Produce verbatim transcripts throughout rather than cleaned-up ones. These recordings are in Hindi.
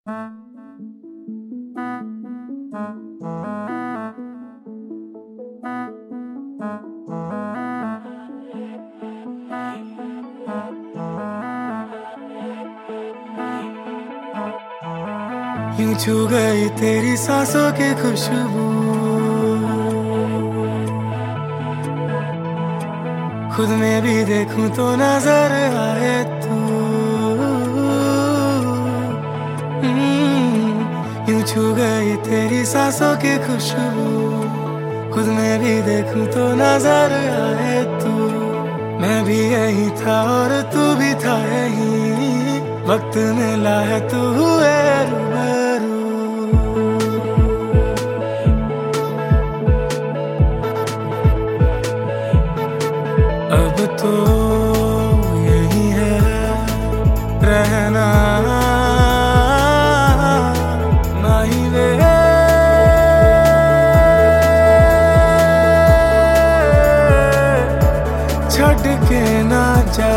यूं छू गई तेरी सांसों की खुशबू, खुद में भी देखूं तो नजर आए तू। यूं छू गई तेरी सांसों की खुशबू, खुद में भी देखूं तो नजर आए तू। मैं भी यही था और तू भी था यही, वक्त मिला है तू हुए रूबरू। अब तो यही है रहना माही वे, छड़ के ना जा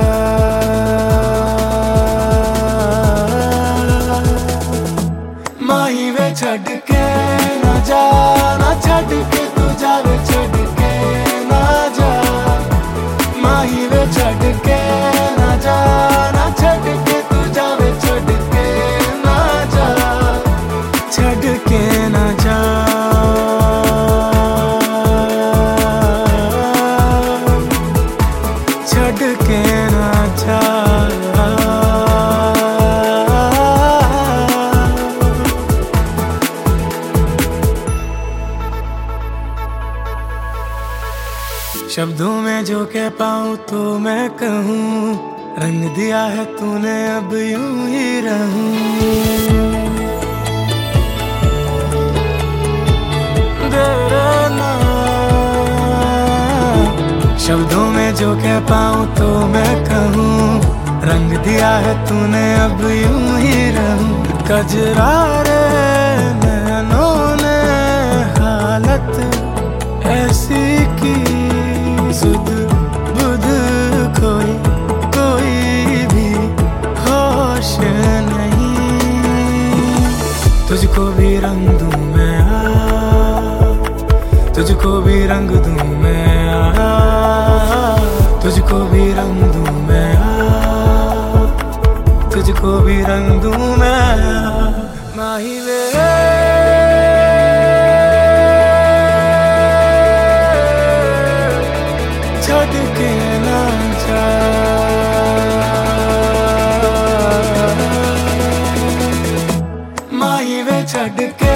माही वे, छड़ के ना जा, ना छड़ के तू जावे, छड़ के ना जा माही वे, छड़ के ना जा, ना छड़ के तू जावे, छड़ के ना जा, छड़ के ना जा। छड़ के ना जा। शब्दों में जो कह पाऊं तो मैं कहूं, रंग दिया है तूने अब यूं ही रहूं। शब्दों में जो कह पाऊं तो मैं कहूं, रंग दिया है तूने अब यूं ही रहूं। कजरारे नैनों ने हालत ऐसी की, सुध बुध कोई कोई भी होश नहीं। तुझको भी रंग दूं मैं आ, तुझको भी रंग दूं मैं आ, तुझको भी रंग दूं मैं आ, तुझको भी रंग दूं मैं आ माही वे। छड़ के ना जा माही वे, छड़ के